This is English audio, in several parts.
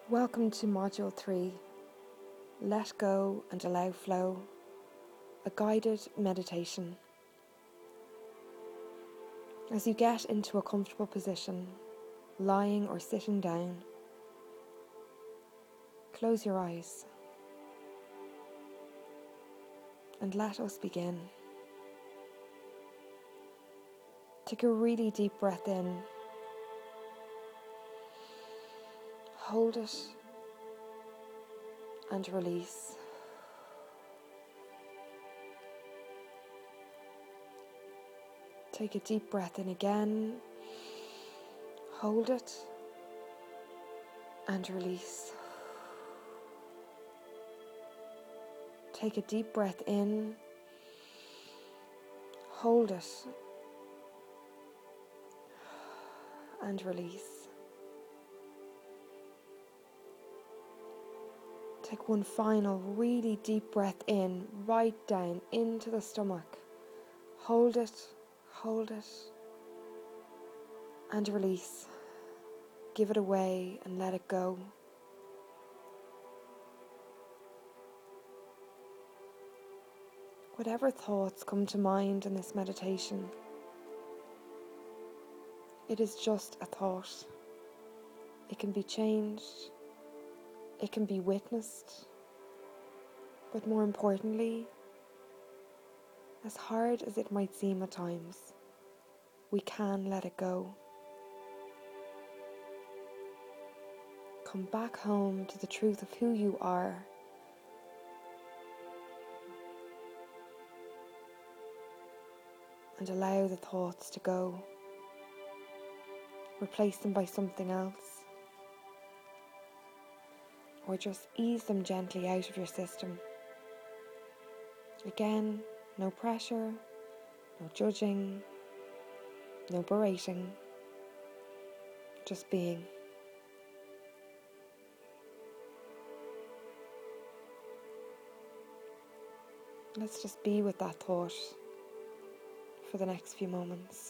Welcome to Module 3, Let Go and Allow Flow, a guided meditation. As you get into a comfortable position, lying or sitting down, close your eyes and let us begin. Take a really deep breath in, hold it and release. Take a deep breath in again, hold it and release. Take a deep breath in, hold it and release. Take one final really deep breath in, right down into the stomach. Hold it and release. Give it away and let it go. Whatever thoughts come to mind in this meditation, it is just a thought. It can be changed, it can be witnessed, but more importantly, as hard as it might seem at times, we can let it go. Come back home to the truth of who you are. And allow the thoughts to go. Replace them by something else. Or just ease them gently out of your system. Again, no pressure, no judging, no berating, just being. Let's just be with that thought for the next few moments.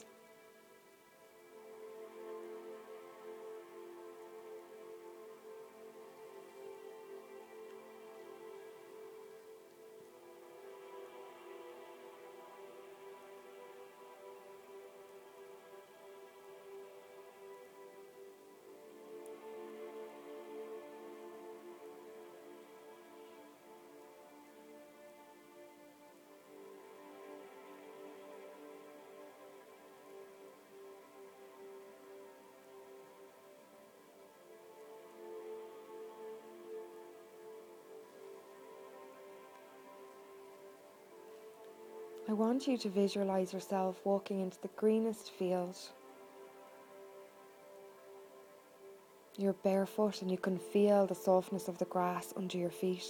I want you to visualize yourself walking into the greenest field. You're barefoot and you can feel the softness of the grass under your feet.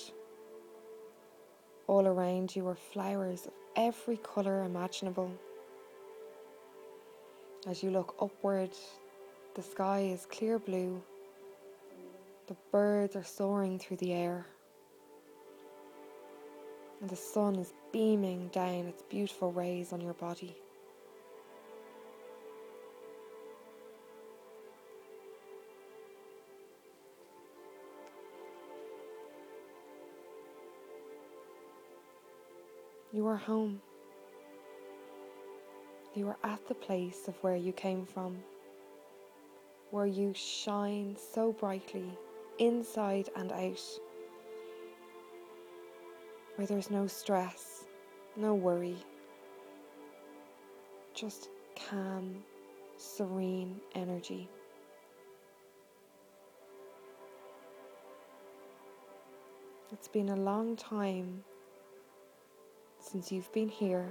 All around you are flowers of every colour imaginable. As you look upward, the sky is clear blue. The birds are soaring through the air. And the sun is beaming down its beautiful rays on your body. You are home. You are at the place of where you came from, where you shine so brightly, inside and out, where there's no stress, no worry, just calm, serene energy. It's been a long time since you've been here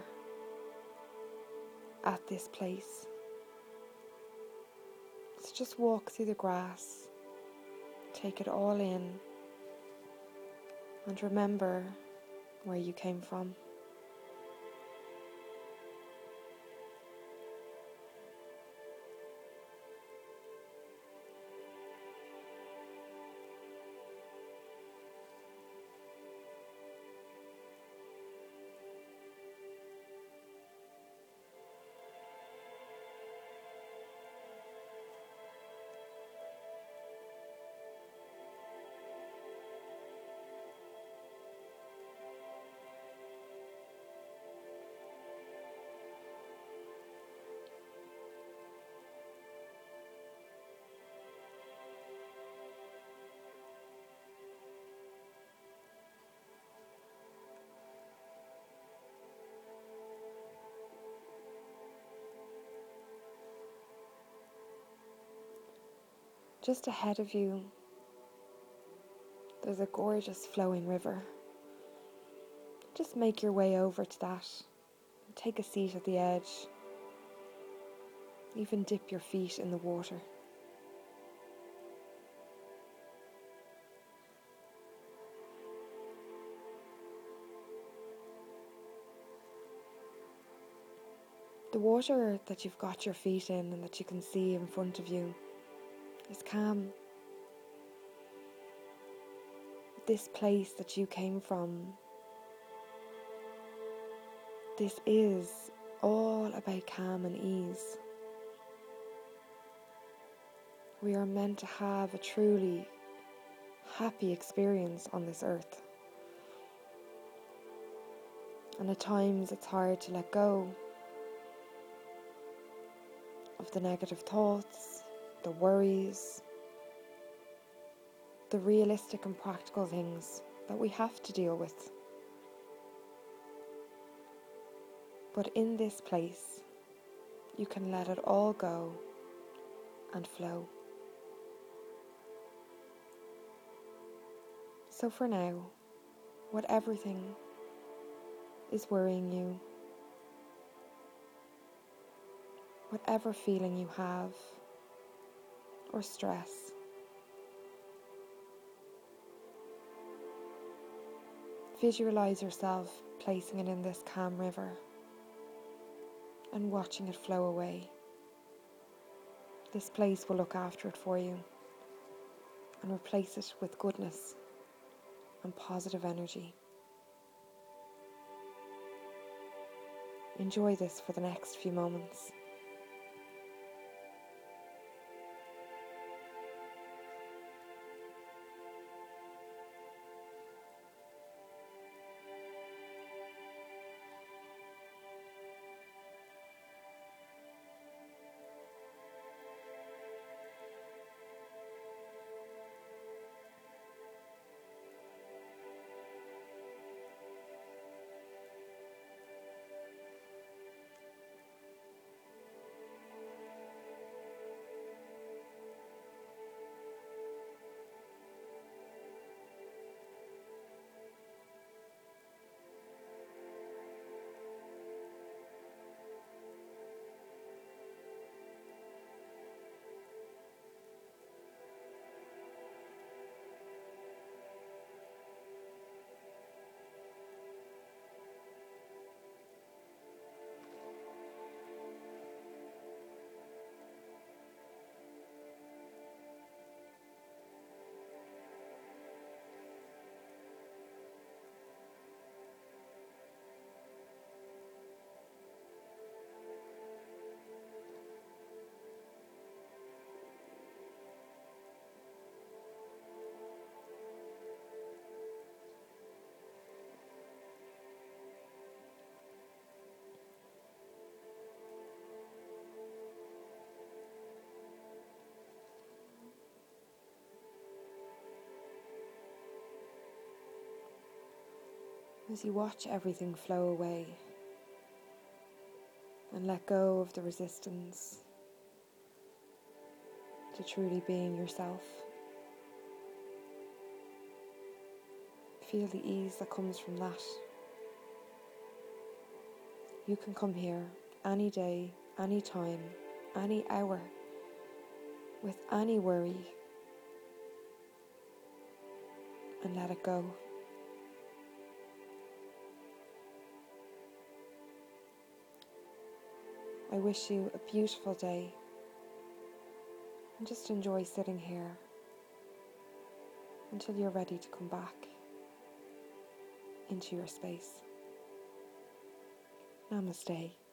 at this place. So just walk through the grass, take it all in, and remember where you came from. Just ahead of you, there's a gorgeous flowing river. Just make your way over to that. Take a seat at the edge. Even dip your feet in the water. The water that you've got your feet in and that you can see in front of you is calm. This place that you came from, this is all about calm and ease. We are meant to have a truly happy experience on this earth. And at times it's hard to let go of the negative thoughts, the worries, the realistic and practical things that we have to deal with. But in this place, you can let it all go and flow. So for now, whatever thing is worrying you, whatever feeling you have, or stress, visualize yourself placing it in this calm river and watching it flow away. This place will look after it for you and replace it with goodness and positive energy. Enjoy this for the next few moments. As you watch everything flow away and let go of the resistance to truly being yourself, feel the ease that comes from that. You can come here any day, any time, any hour, with any worry, and let it go. I wish you a beautiful day, and just enjoy sitting here until you're ready to come back into your space. Namaste.